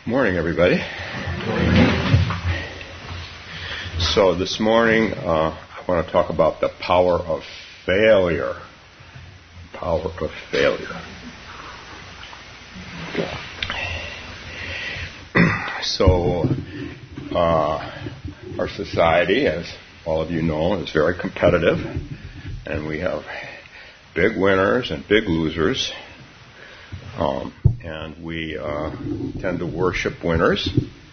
Morning, everybody. So this morning, I want to talk about the power of failure. Power of failure. So, our society, as all of you know, is very competitive, and we have big winners and big losers. And we tend to worship winners,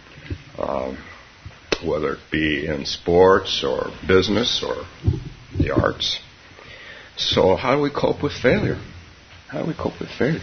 whether it be in sports or business or the arts. So how do we cope with failure? How do we cope with failure?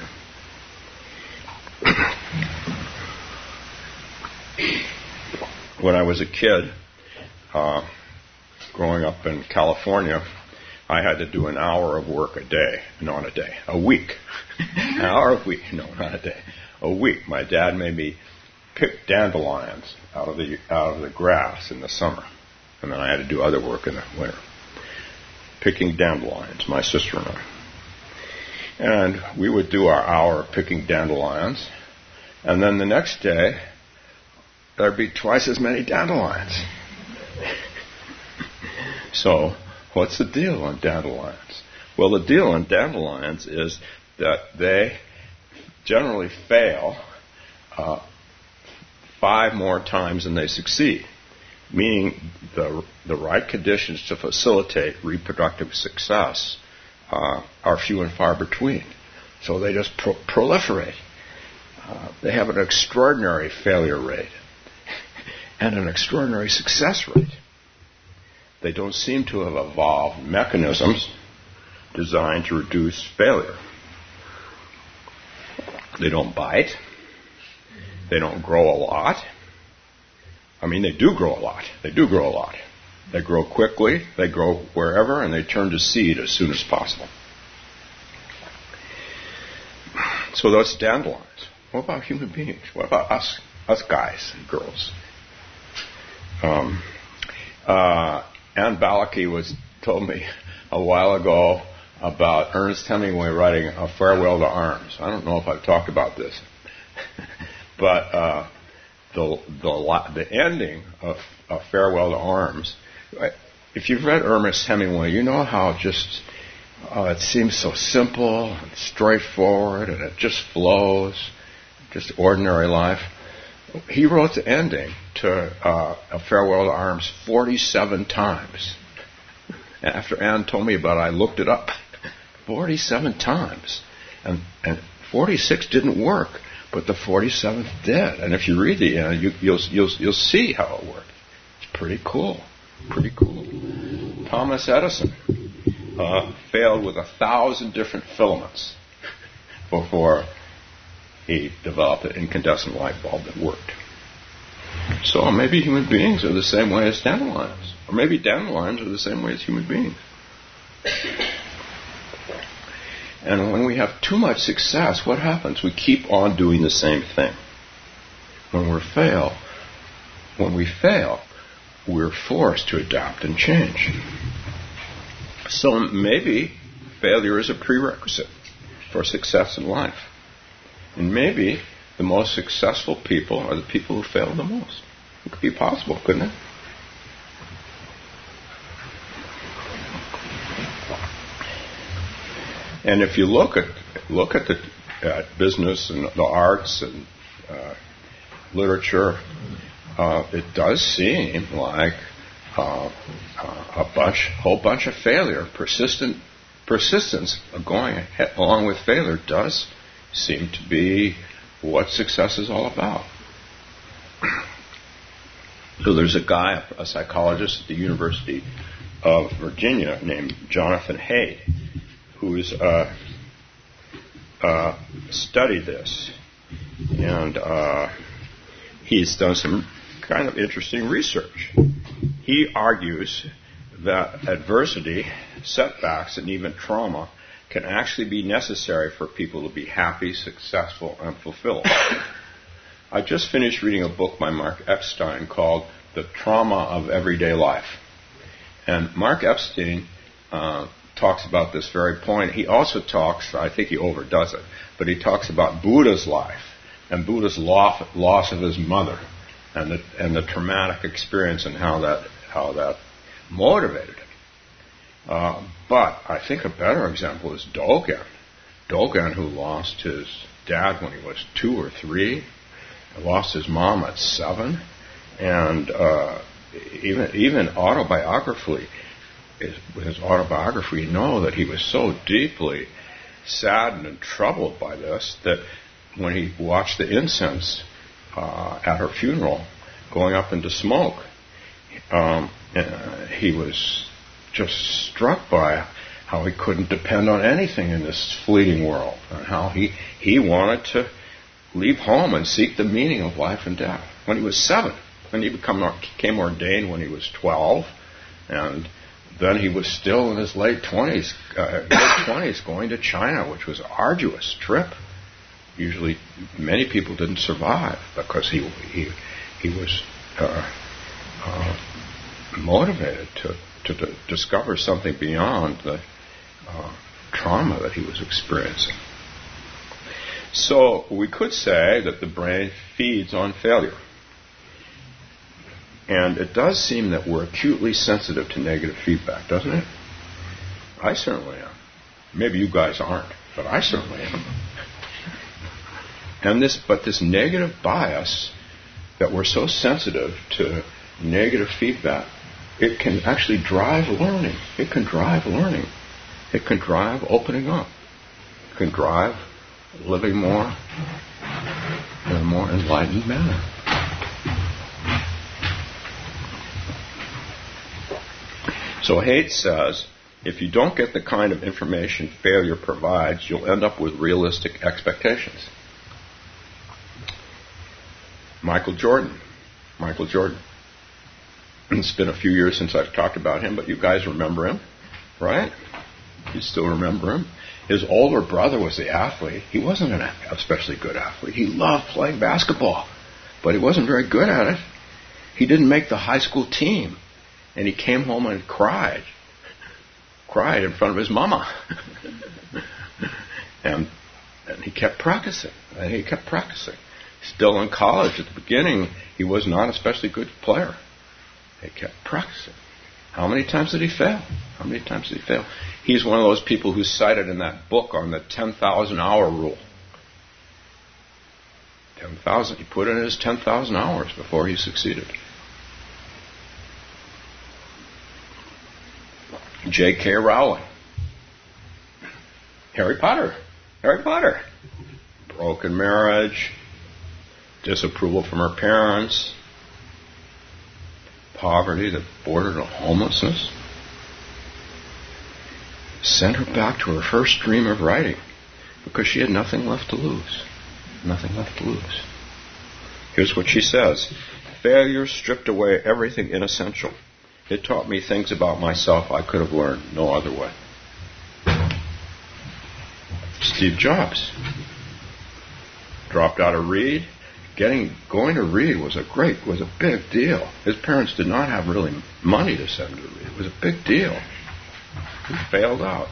When I was a kid, growing up in California, I had to do an hour of work a day. Not a day, a week. An hour a week. No, not a day. A week. My dad made me pick dandelions out of the grass in the summer. And then I had to do other work in the winter. Picking dandelions, my sister and I. And we would do our hour of picking dandelions. And then the next day, there'd be twice as many dandelions. So, what's the deal on dandelions? Well, the deal on dandelions is that they generally fail 5 more times than they succeed, meaning the right conditions to facilitate reproductive success are few and far between. So they just proliferate. They have an extraordinary failure rate and an extraordinary success rate. They don't seem to have evolved mechanisms designed to reduce failure. They don't bite. They don't grow a lot. I mean, they do grow a lot. They do grow a lot. They grow quickly. They grow wherever, and they turn to seed as soon as possible. So that's dandelions. What about human beings? What about us guys and girls? Ann Balake told me a while ago about Ernest Hemingway writing A Farewell to Arms. I don't know if I've talked about this, but the ending of A Farewell to Arms, if you've read Ernest Hemingway, you know how just it seems so simple and straightforward, and it just flows, just ordinary life. He wrote the ending to A Farewell to Arms 47 times. After Ann told me about it, I looked it up. 47 times. And 46 didn't work, but the 47th did. And if you read the end, you'll see how it worked. It's pretty cool. Pretty cool. Thomas Edison failed with 1,000 different filaments before he developed an incandescent light bulb that worked. So maybe human beings are the same way as dandelions. Or maybe dandelions are the same way as human beings. And when we have too much success, what happens? We keep on doing the same thing. When we fail, we're forced to adapt and change. So maybe failure is a prerequisite for success in life. And maybe the most successful people are the people who fail the most. It could be possible, couldn't it? And if you look at business and the arts and literature, it does seem like a whole bunch of failure, persistence going along with failure does seem to be what success is all about. So there's a guy, a psychologist at the University of Virginia named Jonathan Haidt, who's studied this. And he's done some kind of interesting research. He argues that adversity, setbacks, and even trauma can actually be necessary for people to be happy, successful, and fulfilled. I just finished reading a book by Mark Epstein called The Trauma of Everyday Life. And Mark Epstein talks about this very point. He also talks, I think he overdoes it, but he talks about Buddha's life. and Buddha's loss of his mother, and the traumatic experience and how that motivated him. But I think a better example is Dogen. Dogen, who lost his dad when he was 2 or 3, lost his mom at 7, and even autobiographically, his autobiography, you know that he was so deeply saddened and troubled by this that when he watched the incense at her funeral going up into smoke, he was just struck by how he couldn't depend on anything in this fleeting world, and how he wanted to leave home and seek the meaning of life and death. When he was 7, and he became ordained when he was 12, and then he was still in his late 20s, mid-20s, going to China, which was an arduous trip. Usually, many people didn't survive because he was motivated to discover something beyond the trauma that he was experiencing. So we could say that the brain feeds on failure. And it does seem that we're acutely sensitive to negative feedback, doesn't it? I certainly am. Maybe you guys aren't, but I certainly am. But this negative bias, that we're so sensitive to negative feedback, it can actually drive learning. It can drive learning. It can drive opening up. It can drive living more in a more enlightened manner. So Haidt says, if you don't get the kind of information failure provides, you'll end up with realistic expectations. Michael Jordan. It's been a few years since I've talked about him, but you guys remember him, right? You still remember him. His older brother was the athlete. He wasn't an especially good athlete. He loved playing basketball, but he wasn't very good at it. He didn't make the high school team, and he came home and cried in front of his mama. and he kept practicing, Still in college, at the beginning, he was not an especially good player. He kept practicing. How many times did he fail? He's one of those people who's cited in that book on the 10,000 hour rule. 10,000. He put in his 10,000 hours before he succeeded. J.K. Rowling. Harry Potter. Broken marriage. Disapproval from her parents. Poverty that bordered on homelessness. Sent her back to her first dream of writing because she had nothing left to lose. Here's what she says. Failure stripped away everything inessential. It taught me things about myself I could have learned no other way. Steve Jobs dropped out of Reed. Going to Reed was a big deal. His parents did not have really money to send him to Reed. It was a big deal. He failed out.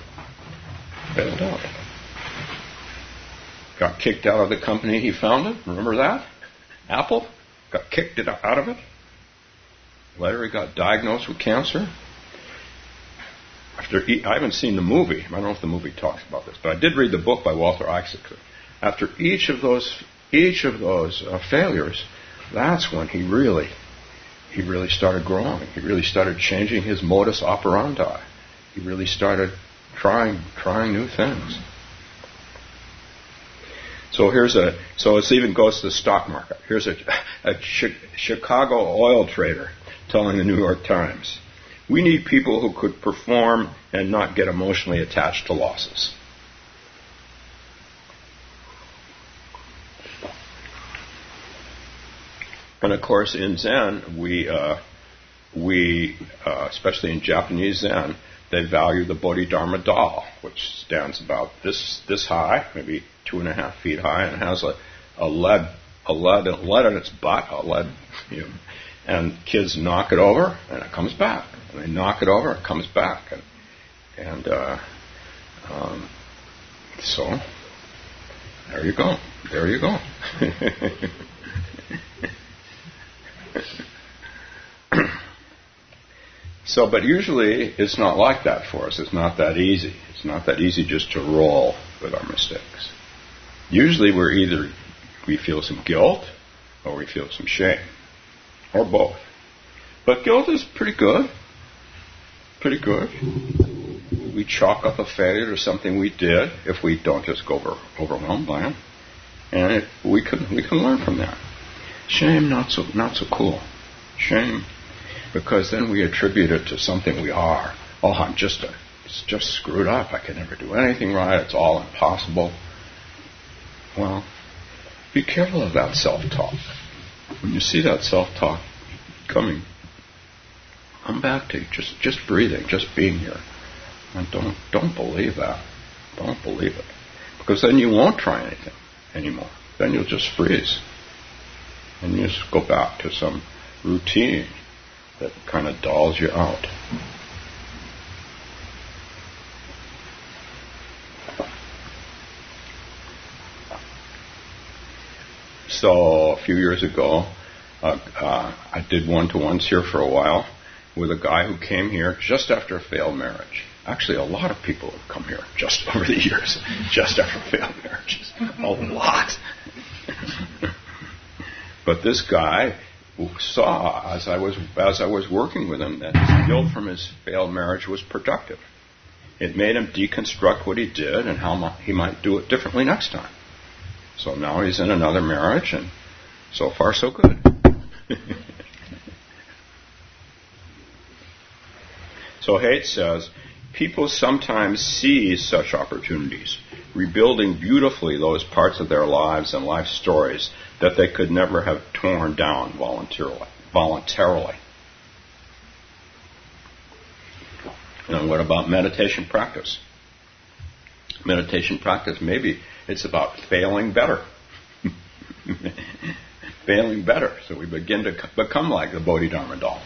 Got kicked out of the company he founded. Remember that? Apple. Got kicked out of it. Later he got diagnosed with cancer. I haven't seen the movie. I don't know if the movie talks about this, but I did read the book by Walter Isaacson. After each of those failures, that's when he really started growing. He really started changing his modus operandi. He really started trying new things. So it even goes to the stock market. Here's a Chicago oil trader telling the New York Times, "We need people who could perform and not get emotionally attached to losses." And of course, in Zen, we especially in Japanese Zen, they value the Bodhidharma doll, which stands about this high, maybe 2.5 feet high, and has a lead in its butt, and kids knock it over and it comes back, and they knock it over, it comes back, so There you go. There you go. So, but usually it's not like that for us. It's not that easy. It's not that easy just to roll with our mistakes. Usually we feel some guilt or we feel some shame, or both. But guilt is pretty good. Pretty good. We chalk up a failure to something we did if we don't just go overwhelmed by it, and we can learn from that. Shame, not so cool. Shame, because then we attribute it to something we are. Oh, it's just screwed up. I can never do anything right. It's all impossible. Well, be careful of that self-talk. When you see that self-talk coming, come back to just breathing, just being here. And don't believe that. Don't believe it. Because then you won't try anything anymore. Then you'll just freeze. And you just go back to some routine that kind of dulls you out. So a few years ago, I did one-to-ones here for a while with a guy who came here just after a failed marriage. Actually, a lot of people have come here just over the years, just after failed marriages. A lot. But this guy saw, as I was working with him, that his guilt from his failed marriage was productive. It made him deconstruct what he did and how he might do it differently next time. So now he's in another marriage, and so far so good. So Haidt says, people sometimes seize such opportunities, rebuilding beautifully those parts of their lives and life stories that they could never have torn down voluntarily. And what about meditation practice? Meditation practice, maybe it's about failing better. Failing better. So we begin to become like the Bodhidharma doll.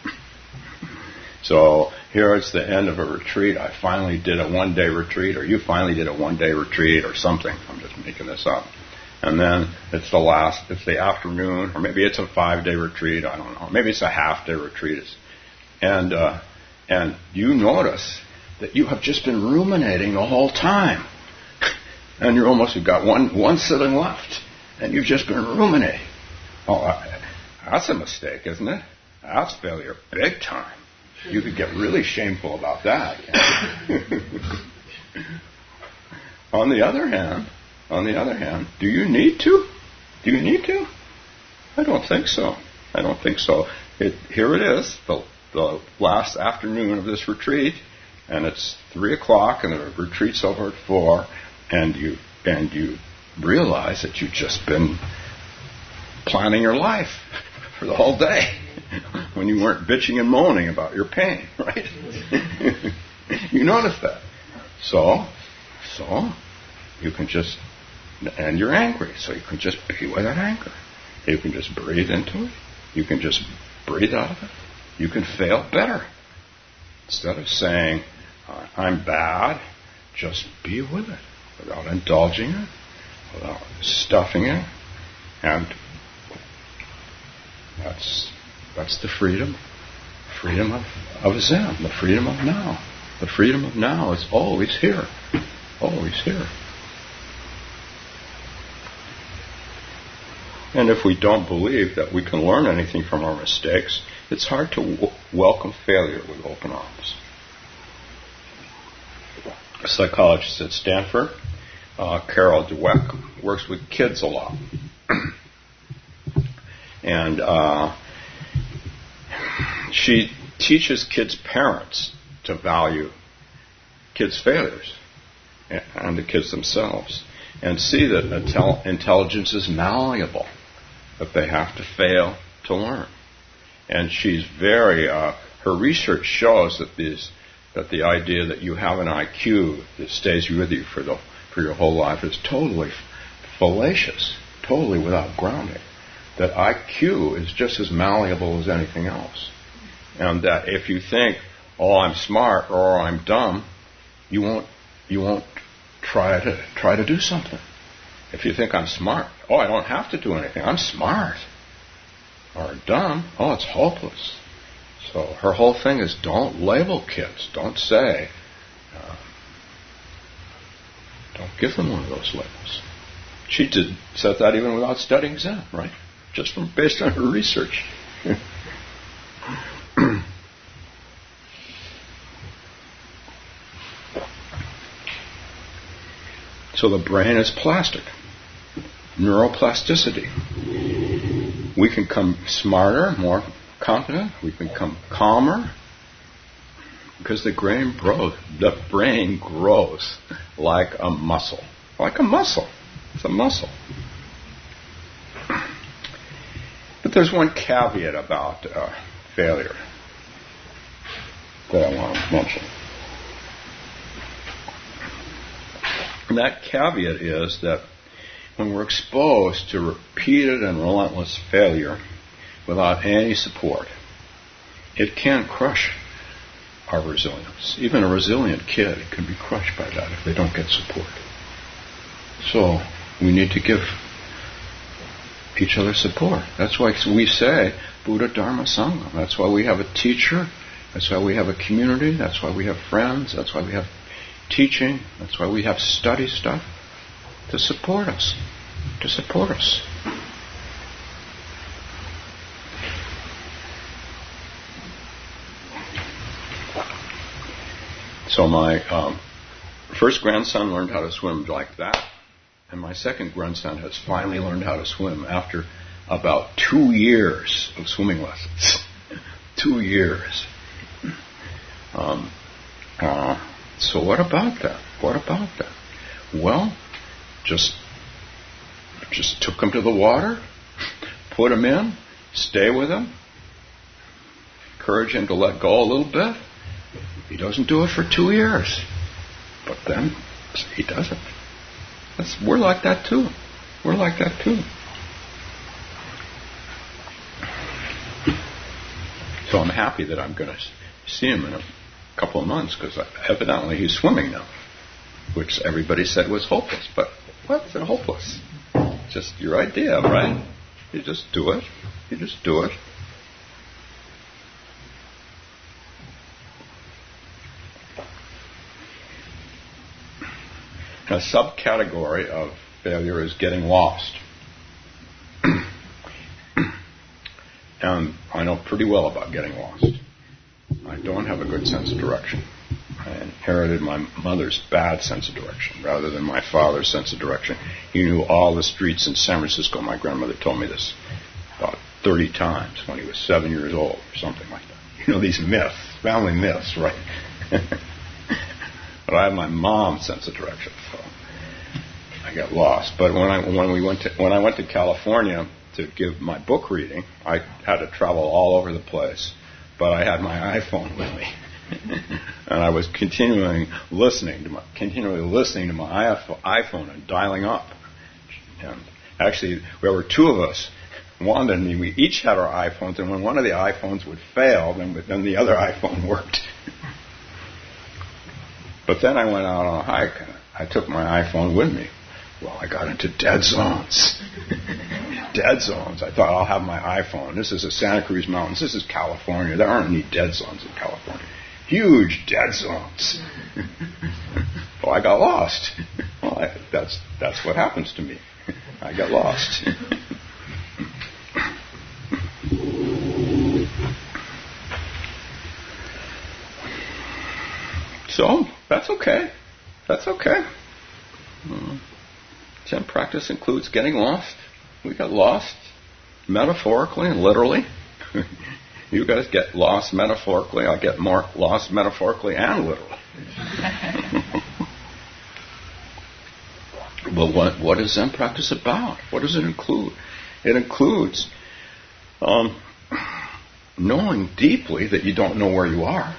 So here it's the end of a retreat. I finally did a one-day retreat, or you finally did a one-day retreat, or something. I'm just making this up. And then it's the afternoon, or maybe it's a 5-day retreat. I don't know. Maybe it's a half-day retreat. And you notice that you have just been ruminating the whole time. And you've got one sitting left, and you've just been ruminating. Oh, that's a mistake, isn't it? That's failure, big time. You could get really shameful about that. On the other hand, do you need to? Do you need to? I don't think so. Here it is, the last afternoon of this retreat, and it's 3:00, and the retreat's over at 4:00, and you realize that you've just been planning your life for the whole day when you weren't bitching and moaning about your pain, right? You notice that. So you can just, and you're angry, so you can just be with that anger. You can just breathe into it. You can just breathe out of it. You can fail better. Instead of saying, I'm bad, just be with it without indulging it, without stuffing it. And that's the freedom of Zen, the freedom of now. The freedom of now is always here, always here. And if we don't believe that we can learn anything from our mistakes, it's hard to welcome failure with open arms. A psychologist at Stanford, Carol Dweck, works with kids a lot. And she teaches kids' parents to value kids' failures and the kids themselves, and see that intelligence is malleable, that they have to fail to learn. And she's her research shows that the idea that you have an IQ that stays with you for your whole life is totally fallacious, totally without grounding. That IQ is just as malleable as anything else. And that if you think, oh, I'm smart or I'm dumb, you won't try to do something. If you think I'm smart, oh, I don't have to do anything. I'm smart. Or dumb, oh, it's hopeless. So her whole thing is don't label kids. Don't say, don't give them one of those labels. She said that even without studying Zen, right? Just based on her research. So the brain is plastic. Neuroplasticity. We can become smarter, more confident. We can become calmer. Because the brain grows like a muscle. Like a muscle. It's a muscle. But there's one caveat about failure that I want to mention. And that caveat is that when we're exposed to repeated and relentless failure without any support, it can crush our resilience. Even a resilient kid can be crushed by that if they don't get support. So we need to give each other support. That's why we say Buddha, Dharma, Sangha. That's why we have a teacher. That's why we have a community. That's why we have friends. That's why we have teaching. That's why we have study stuff to support us. To support us. So my first grandson learned how to swim like that. And my second grandson has finally learned how to swim after about 2 years of swimming lessons. 2 years. So what about that? What about that? Well, just took him to the water, put him in, stay with him, encourage him to let go a little bit. He doesn't do it for 2 years. But then he does it. We're like that too. We're like that too. So I'm happy that I'm going to see him in a couple of months because evidently he's swimming now, which everybody said was hopeless. But what's it hopeless? Just your idea, right? You just do it. You just do it. A subcategory of failure is getting lost. And I know pretty well about getting lost. I don't have a good sense of direction. I inherited my mother's bad sense of direction rather than my father's sense of direction. He knew all the streets in San Francisco. My grandmother told me this about 30 times when he was 7 years old or something like that. You know, these myths, family myths, right? But I have my mom's sense of direction, so I got lost. But when I went to California to give my book reading, I had to travel all over the place. But I had my iPhone with me, and I was continually listening to my iPhone and dialing up. And actually, there were two of us. Wanda and me, we each had our iPhones, and when one of the iPhones would fail, then the other iPhone worked. But then I went out on a hike, and I took my iPhone with me. Well, I got into dead zones. Dead zones. I thought, I'll have my iPhone. This is the Santa Cruz Mountains. This is California. There aren't any dead zones in California. Huge dead zones. Well, I got lost. Well, that's what happens to me. I got lost. So, that's okay. That's okay. Zen practice includes getting lost. We got lost metaphorically and literally. You guys get lost metaphorically. I get more lost metaphorically and literally. But what is Zen practice about? What does it include? It includes knowing deeply that you don't know where you are.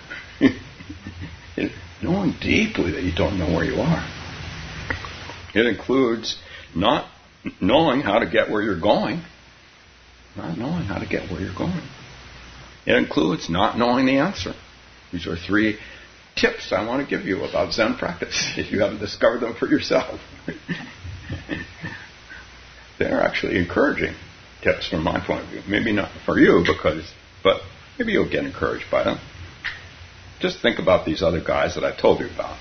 Knowing deeply that you don't know where you are. It includes not knowing how to get where you're going. Not knowing how to get where you're going. It includes not knowing the answer. These are 3 tips I want to give you about Zen practice if you haven't discovered them for yourself. they're actually encouraging tips from my point of view. Maybe not for you, but maybe you'll get encouraged by them. Just think about these other guys that I told you about.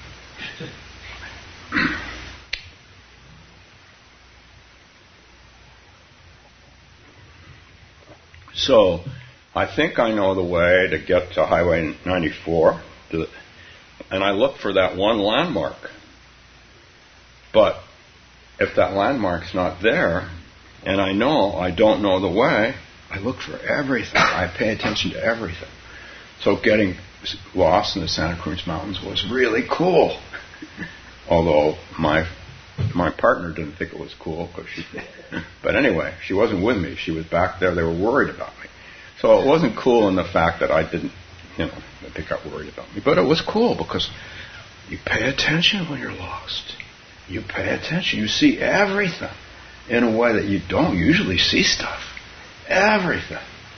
So, I think I know the way to get to Highway 94, and I look for that one landmark. But if that landmark's not there, and I know I don't know the way, I look for everything. I pay attention to everything. So getting lost in the Santa Cruz Mountains was really cool. Although my partner didn't think it was cool. But anyway, she wasn't with me. She was back there. They were worried about me. So it wasn't cool in the fact that I didn't, that they got worried about me. But it was cool because you pay attention when you're lost. You pay attention. You see everything in a way that you don't usually see stuff. Everything.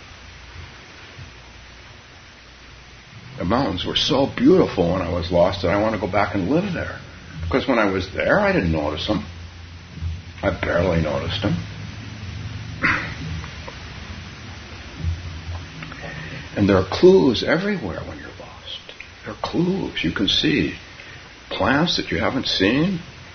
The mountains were so beautiful when I was lost that I want to go back and live there. Because when I was there, I didn't notice them. I barely noticed them. And there are clues everywhere when you're lost. There are clues. You can see plants that you haven't seen.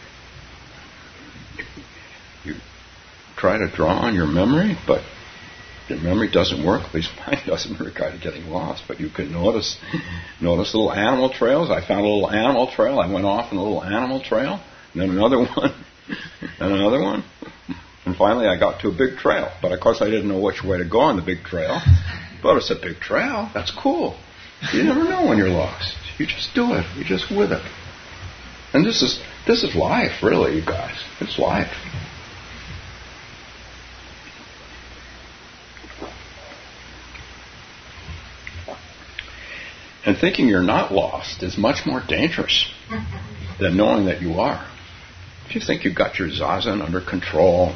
You try to draw on your memory, but your memory doesn't work. At least mine doesn't work out of getting lost. But you can notice little animal trails. I found a little animal trail. I went off on a little animal trail. And then another one. And another one. And finally I got to a big trail. But of course I didn't know which way to go on the big trail. But it's a big trail. That's cool. You never know when you're lost. You just do it. You're just with it. And this is life, really, you guys. It's life. And thinking you're not lost is much more dangerous than knowing that you are. If you think you've got your zazen under control,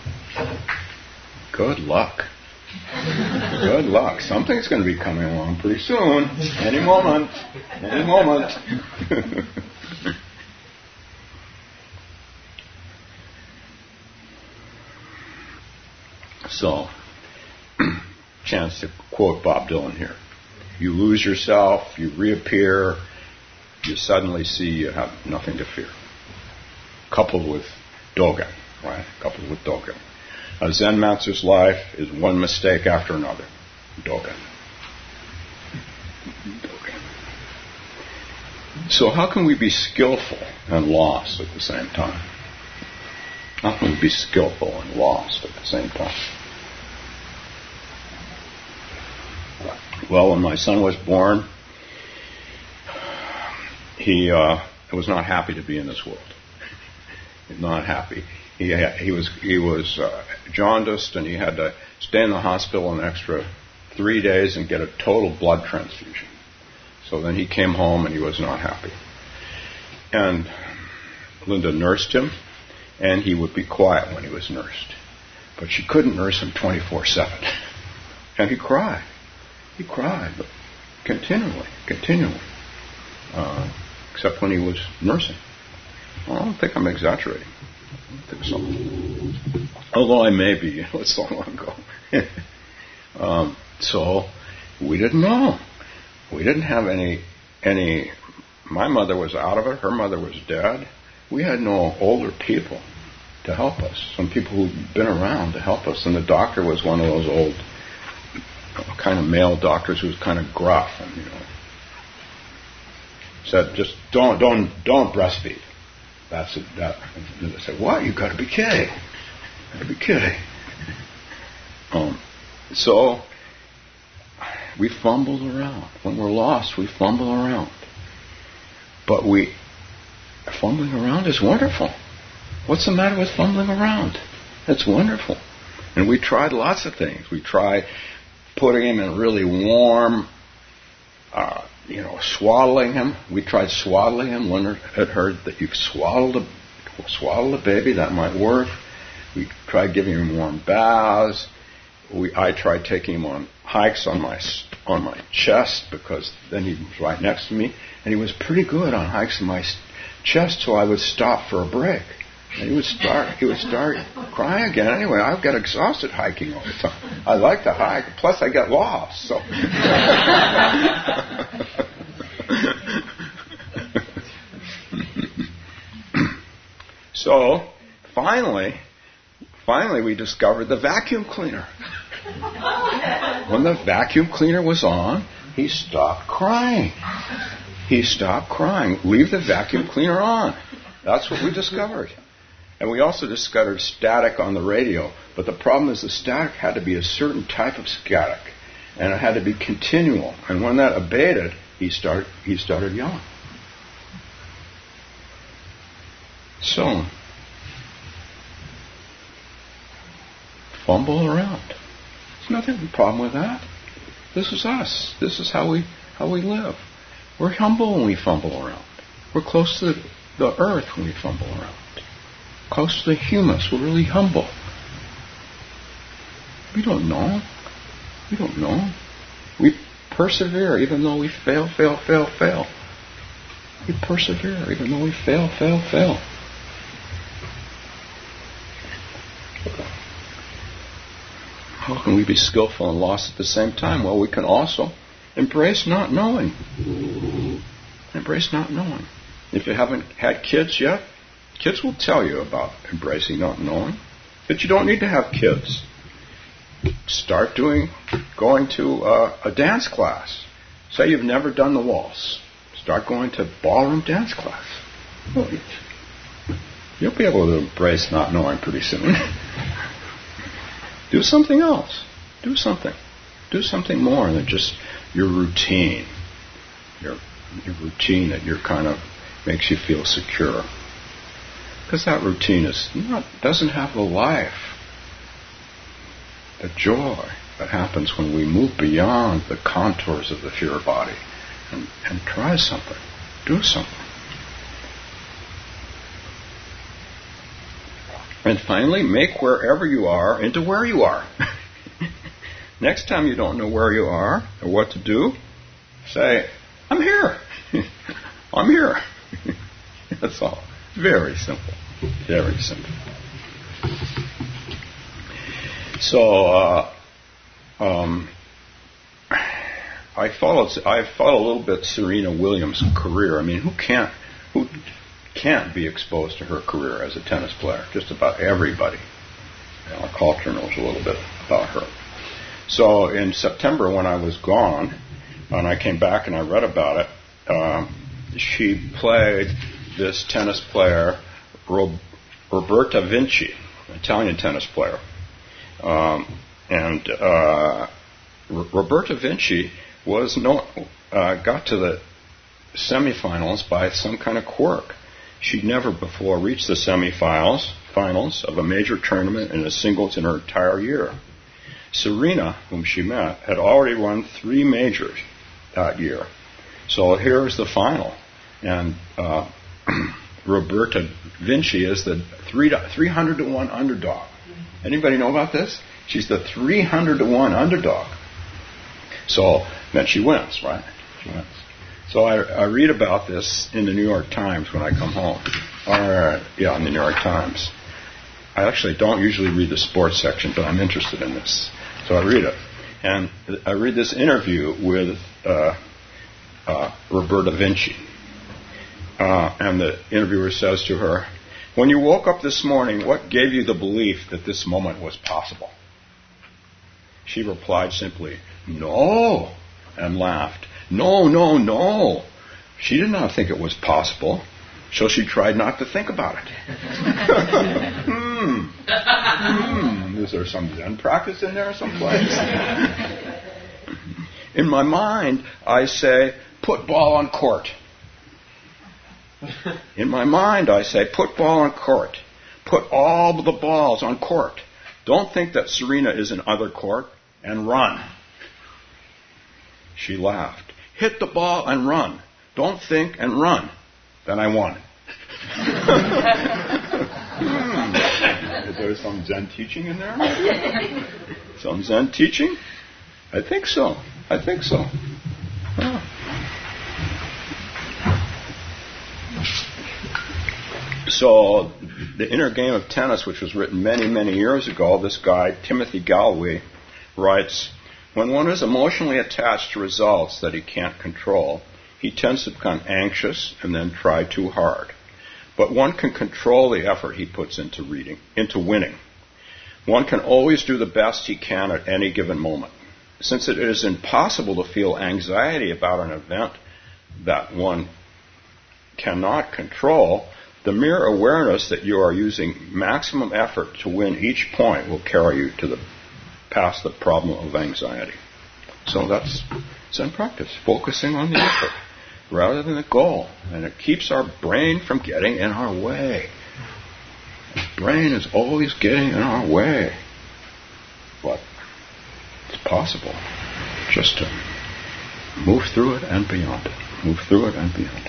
good luck. Good luck. Something's going to be coming along pretty soon. Any moment. Any moment. So, chance to quote Bob Dylan here. You lose yourself, you reappear, you suddenly see you have nothing to fear. Coupled with Dogen, right? Coupled with Dogen. A Zen master's life is one mistake after another. Dogen. Dogen. So how can we be skillful and lost at the same time? How can we be skillful and lost at the same time? Well, when my son was born, he was not happy to be in this world. Not happy. He was jaundiced, and he had to stay in the hospital an extra 3 days and get a total blood transfusion. So then he came home, and he was not happy. And Linda nursed him, and he would be quiet when he was nursed. But she couldn't nurse him 24/7. And he cried. He cried, but continually. Except when he was nursing. Well, I don't think I'm exaggerating. I don't think so. Although I may be. It's so long ago. So we didn't know. We didn't have any. My mother was out of it. Her mother was dead. We had no older people to help us. Some people who'd been around to help us. And the doctor was one of those old kind of male doctors who was kind of gruff and said, just don't breastfeed. That's it. And I said, what? You got to be kidding! So we fumbled around. When we're lost, we fumble around. But fumbling around is wonderful. What's the matter with fumbling around? It's wonderful. And we tried lots of things. We tried putting him in really warm, swaddling him. We tried swaddling him. Leonard had heard that you swaddle the baby, that might work. We tried giving him warm baths. I tried taking him on hikes on my chest, because then he was right next to me, and he was pretty good on hikes on my chest, so I would stop for a break. And he would start crying again. Anyway, I got exhausted hiking all the time. I like to hike. Plus, I get lost. So, so finally, we discovered the vacuum cleaner. When the vacuum cleaner was on, he stopped crying. Leave the vacuum cleaner on. That's what we discovered. And we also discovered static on the radio. But the problem is the static had to be a certain type of static. And it had to be continual. And when that abated, he started yelling. So, fumble around. There's nothing problem with that. This is us. This is how we live. We're humble when we fumble around. We're close to the earth when we fumble around. Close to the humus. We're really humble. We don't know. We persevere even though we fail. We persevere even though we fail. How can we be skillful and lost at the same time? Well, we can also embrace not knowing. Embrace not knowing. If you haven't had kids yet, kids will tell you about embracing not knowing. But you don't need to have kids. Start going to a dance class. Say you've never done the waltz. Start going to ballroom dance class. You'll be able to embrace not knowing pretty soon. Do something else. Do something more than just your routine. Your routine that you're kind of makes you feel secure. Because that routine doesn't have the life, the joy that happens when we move beyond the contours of the fear body and try something. Do something. And finally, make wherever you are into where you are. Next time you don't know where you are or what to do, say, I'm here. I'm here. That's all. Very simple. Very simple. So, I follow a little bit Serena Williams' career. I mean, who can't be exposed to her career as a tennis player? Just about everybody. Our culture knows a little bit about her. So in September when I was gone, and I came back and I read about it, she played this tennis player, Roberta Vinci, an Italian tennis player. Roberta Vinci got to the semifinals by some kind of quirk. She'd never before reached the semifinals of a major tournament in a singles in her entire year. Serena, whom she met, had already won 3 majors that year. So here's the final. And Roberta Vinci is the 300-to-1 underdog. Anybody know about this? She's the 300-to-1 underdog. So then she wins, right? She wins. So I read about this in the New York Times when I come home. In the New York Times. I actually don't usually read the sports section, but I'm interested in this. So I read it. And I read this interview with Roberta Vinci. And the interviewer says to her, when you woke up this morning, what gave you the belief that this moment was possible? She replied simply, no, and laughed. No. She did not think it was possible, so she tried not to think about it. Is there some Zen practice in there someplace? In my mind, I say, put ball on court. In my mind, I say, put ball on court. Put all the balls on court. Don't think that Serena is in other court, and run. She laughed. Hit the ball and run. Don't think and run. Then I won. Is there some Zen teaching in there? Some Zen teaching? I think so. Oh. So The Inner Game of Tennis, which was written many, many years ago, this guy, Timothy Gallwey, writes, when one is emotionally attached to results that he can't control, he tends to become anxious and then try too hard. But one can control the effort he puts into winning. One can always do the best he can at any given moment. Since it is impossible to feel anxiety about an event that one cannot control, the mere awareness that you are using maximum effort to win each point will carry you past the problem of anxiety. So that's Zen practice, focusing on the effort rather than the goal. And it keeps our brain from getting in our way. The brain is always getting in our way. But it's possible just to move through it and beyond it. Move through it and beyond it.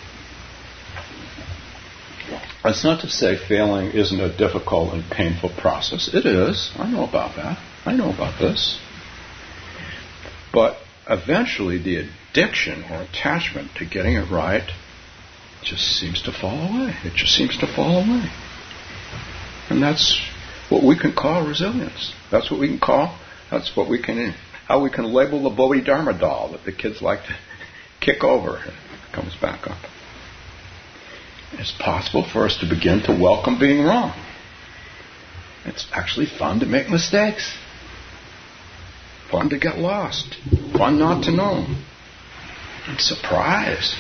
That's not to say failing isn't a difficult and painful process. It is. I know about that. I know about this. But eventually the addiction or attachment to getting it right just seems to fall away. It just seems to fall away. And that's what we can call resilience. That's what we can call, how we can label the Bodhidharma doll that the kids like to kick over. It comes back up. It's possible for us to begin to welcome being wrong. It's actually fun to make mistakes. Fun to get lost. Fun not to know. And surprise.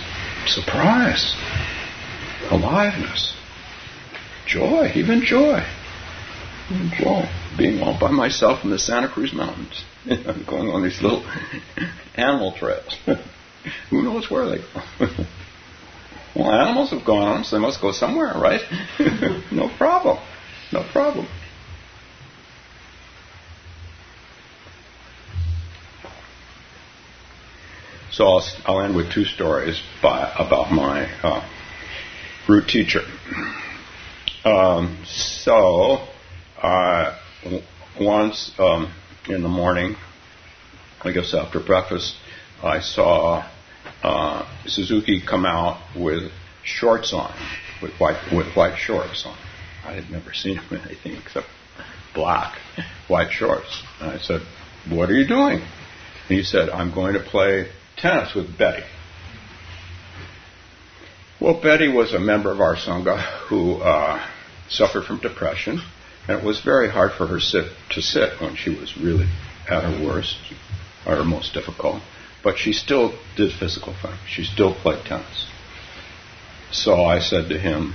Aliveness. Joy. Even joy. Being all by myself in the Santa Cruz Mountains. Going on these little animal trails. Who knows where they go? Well, animals have gone on, so they must go somewhere, right? No problem. So I'll end with two stories about my root teacher. Once in the morning, I guess after breakfast, I saw Suzuki come out with shorts on, with white shorts on. I had never seen him in anything except black, white shorts. And I said, "What are you doing?" And he said, "I'm going to play tennis with Betty." Well, Betty was a member of our Sangha who suffered from depression, and it was very hard for her to sit when she was really at her worst, or her most difficult. But she still did physical things. She still played tennis. So I said to him,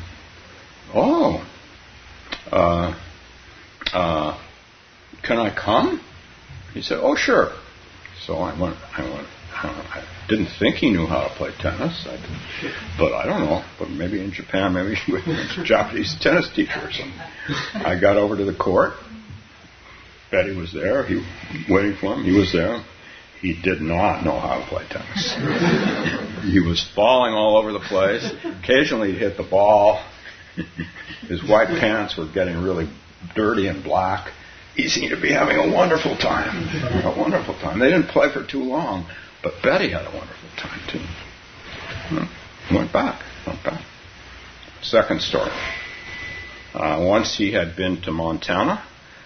can I come? He said, "Oh, sure." So I went. I didn't think he knew how to play tennis, but I don't know. But maybe in Japan, maybe he was a Japanese tennis teacher or something. I got over to the court. Betty was there. Waiting for him. He was there. He did not know how to play tennis. He was falling all over the place. Occasionally he'd hit the ball. His white pants were getting really dirty and black. He seemed to be having a wonderful time. They didn't play for too long, but Betty had a wonderful time too. Went back. Second story. Once he had been to Montana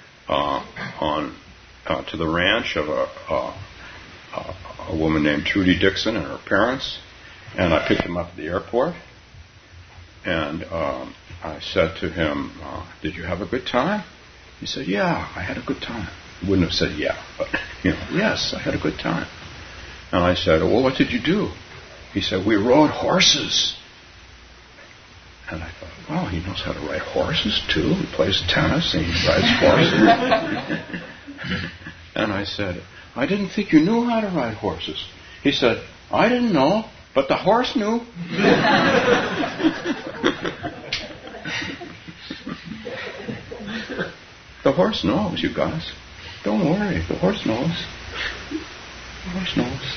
to the ranch of a woman named Trudy Dixon and her parents, and I picked him up at the airport, and I said to him, "Did you have a good time?" He said, "Yeah, I had a good time." He wouldn't have said yeah, but yes, I had a good time. And I said, "Well, what did you do?" He said, "We rode horses." And I thought, wow, he knows how to ride horses too. He plays tennis and he rides horses. And I said, "I didn't think you knew how to ride horses." He said, "I didn't know, but the horse knew." The horse knows, you guys. Don't worry, the horse knows. The horse knows.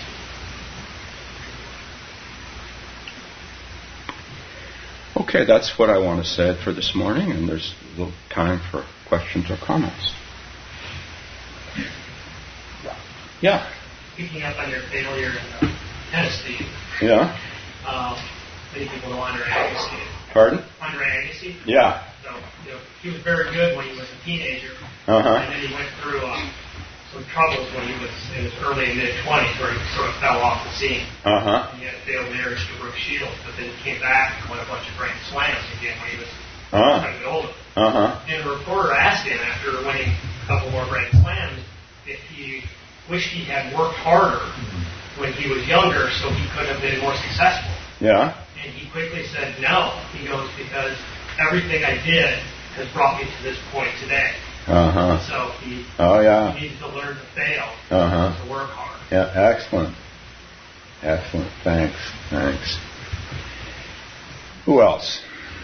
Okay, that's what I want to say for this morning, and there's a little time for questions or comments. Yeah? Picking up on your failure in the tennis team. Yeah? Many people know Andre Agassi. Pardon? Andre Agassi. Yeah. So he was very good when he was a teenager, Uh-huh. and then he went through some troubles when he was in his early and mid-20s, where he sort of fell off the scene. Uh-huh. He had a failed marriage to Brooke Shields, but then he came back and won a bunch of Grand Slams again when he was quite a bit older. Uh-huh. And a reporter asked him after winning a couple more Grand Slams if he wished he had worked harder when he was younger so he could have been more successful. Yeah. And he quickly said no. He goes, because everything I did has brought me to this point today. Uh-huh. So he needed to learn to fail, to work hard. Yeah, excellent. Excellent. Thanks. Who else?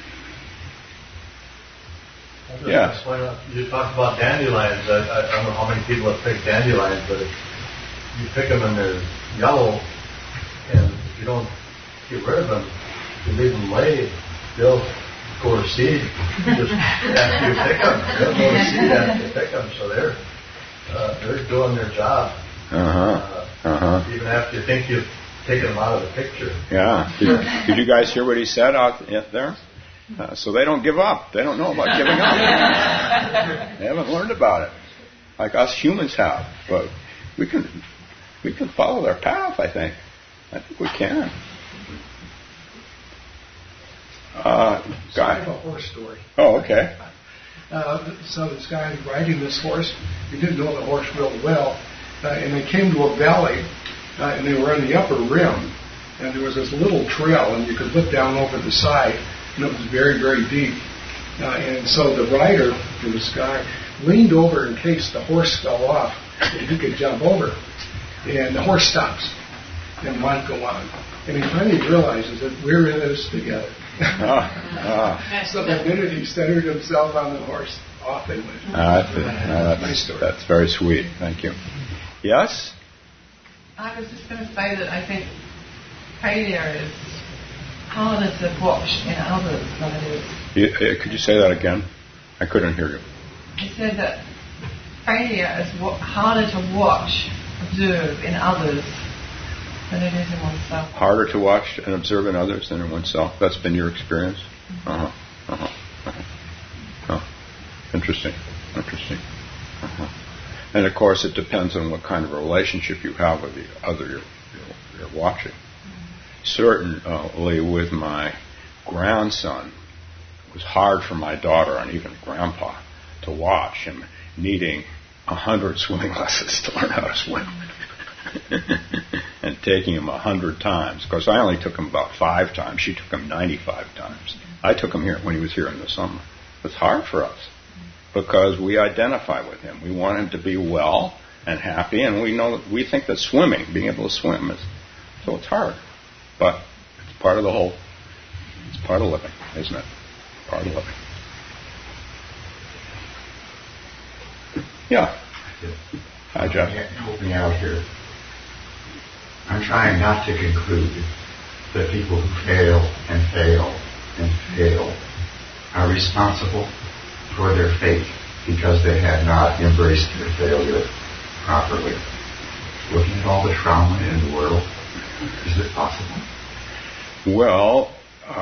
Yeah. You talked about dandelions. I don't know how many people have picked dandelions, but if you pick them and they're yellow, and if you don't get rid of them, you leave them lay, they'll go to seed just after you pick them. They'll go to seed after you pick them, so they're doing their job. Even after you think you've taken them out of the picture. Yeah. Did you guys hear what he said out there? So they don't give up. They don't know about giving up. They haven't learned about it, like us humans have. But we can follow their path. I think we can. I have a horse story. Oh, okay. So this guy riding this horse, he didn't know the horse real well, and they came to a valley, and they were on the upper rim, and there was this little trail, and you could look down over the side, and it was very, very deep. And so the rider for this guy leaned over in case the horse fell off, and he could jump over. And the horse stops and won't go on. And he finally realizes that we're in this together. So the minute he centered himself on the horse, off they went. Nice story. That's very sweet. Thank you. Yes? I was just going to say that I think failure is harder to watch in others than it is. Could you say that again? I couldn't hear you. I said that failure is harder to watch, observe in others than it is in oneself. Harder to watch and observe in others than in oneself. That's been your experience? Interesting. And of course it depends on what kind of relationship you have with the other you're watching. Certainly with my grandson, it was hard for my daughter and even Grandpa to watch him needing 100 swimming lessons to learn how to swim. And taking him 100 times. Of course, I only took him about 5 times. She took him 95 times. I took him here when he was here in the summer. It was hard for us because we identify with him. We want him to be well and happy, and we think that swimming, being able to swim, so it's hard. But it's part of the whole. It's part of living, isn't it? Part of living. Yeah. Hi, Jeff. Help me out here. I'm trying not to conclude that people who fail are responsible for their fate because they had not embraced their failure properly. Looking at all the trauma in the world, is it possible? Well,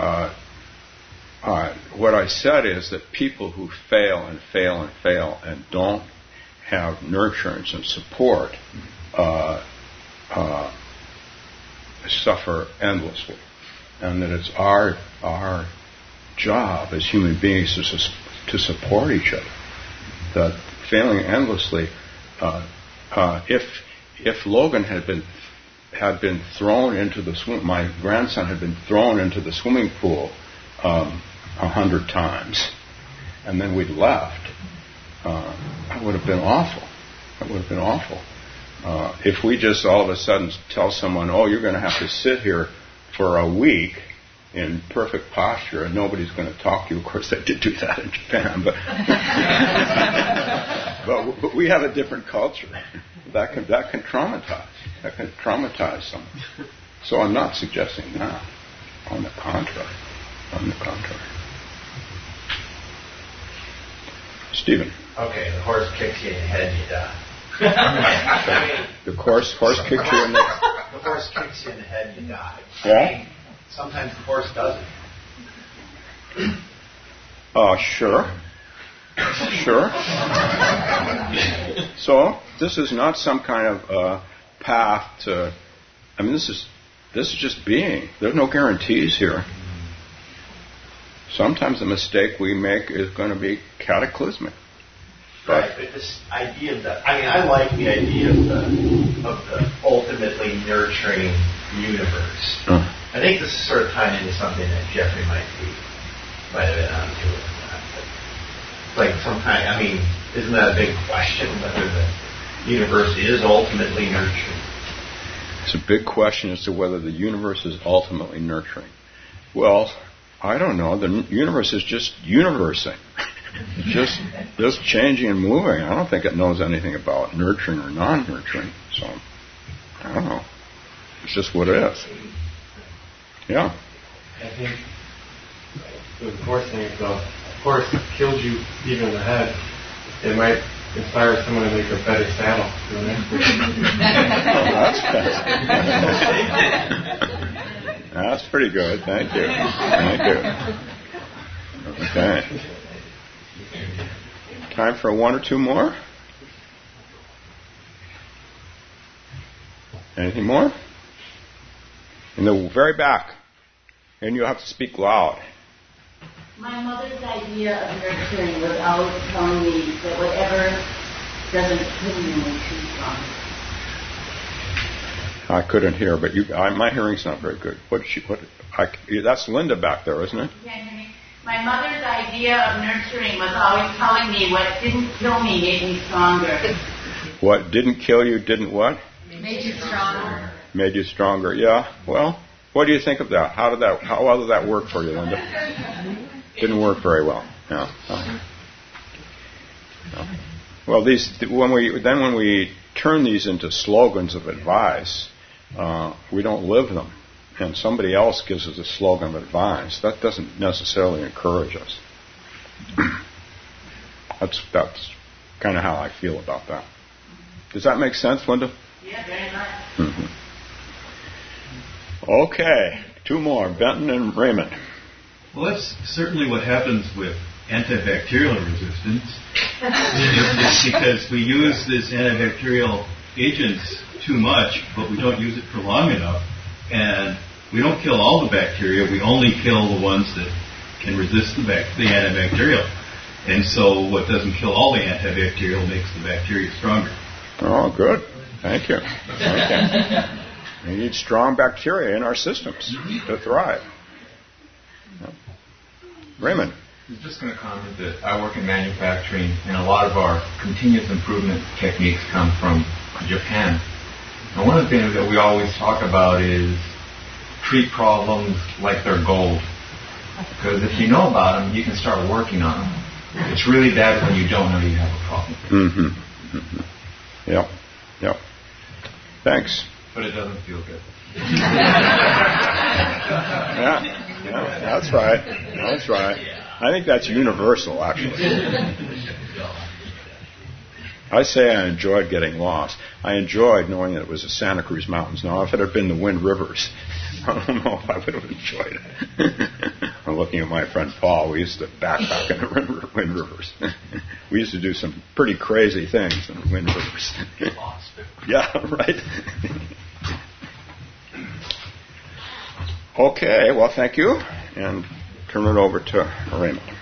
what I said is that people who fail and don't have nurturance and support suffer endlessly, and that it's our job as human beings to support each other. That failing endlessly, if Logan had been thrown into the my grandson had been thrown into the swimming pool 100 times, and then we'd left, that would have been awful. That would have been awful. If we just all of a sudden tell someone, oh, you're going to have to sit here for a week in perfect posture and nobody's going to talk to you. Of course, they did do that in Japan, but we have a different culture. That can traumatize. That can traumatize someone. So I'm not suggesting that. On the contrary. Stephen. Okay, the horse kicks you in the head and you die. The horse kicks you in the head? The horse kicks you in the head and you die. Yeah? Sometimes the horse doesn't. Sure. So this is not some kind of path to. I mean, this is just being. There's no guarantees here. Sometimes the mistake we make is going to be cataclysmic. Right, but this idea of I like the idea of the ultimately nurturing universe. I think this is sort of tying into something that Jeffrey might have been onto it. Like sometimes, I mean, isn't that a big question whether the universe is ultimately nurturing? It's a big question as to whether the universe is ultimately nurturing. Well, I don't know. The universe is just universing. just changing and moving. I don't think it knows anything about nurturing or non-nurturing. So, I don't know. It's just what it is. Yeah. I think the Course thing, if the Course killed you even in the head, it might inspire someone to make a better saddle. That's pretty good. Thank you. Okay. Time for one or two more? Anything more? In the very back. And you have to speak loud. My mother's idea of nurturing was always telling me that whatever doesn't kill you makes you strong. I couldn't hear, but my hearing's not very good. That's Linda back there, isn't it? You can't hear me? My mother's idea of nurturing was always telling me what didn't kill me made me stronger. What didn't kill you didn't what? Made you stronger. Made you stronger, yeah. Well, what do you think of that? How well did that work for you, Linda? Didn't work very well. Yeah. Well, when we turn these into slogans of advice, we don't live them. And somebody else gives us a slogan of advice. That doesn't necessarily encourage us. That's kind of how I feel about that. Does that make sense, Linda? Yeah, very much. Mm-hmm. Okay, two more, Benton and Raymond. Well, that's certainly what happens with antibacterial resistance. It's because we use this antibacterial agents too much, but we don't use it for long enough. And we don't kill all the bacteria. We only kill the ones that can resist the antibacterial. And so what doesn't kill all the antibacterial makes the bacteria stronger. Oh, good. Thank you. Okay. We need strong bacteria in our systems to thrive. Yeah. Raymond. I was just going to comment that I work in manufacturing, and a lot of our continuous improvement techniques come from Japan. And one of the things that we always talk about is treat problems like they're gold. Because if you know about them, you can start working on them. It's really bad when you don't know you have a problem. Mm-hmm. Mm-hmm. Yep. Yep. Thanks. But it doesn't feel good. Yeah, that's right. That's right. I think that's universal, actually. I say I enjoyed getting lost. I enjoyed knowing that it was the Santa Cruz Mountains. Now, if it had been the Wind Rivers, I don't know if I would have enjoyed it. I'm looking at my friend Paul. We used to backpack in the Wind Rivers. We used to do some pretty crazy things in the Wind Rivers. Yeah, right. Okay, well, thank you. And turn it over to Raymond.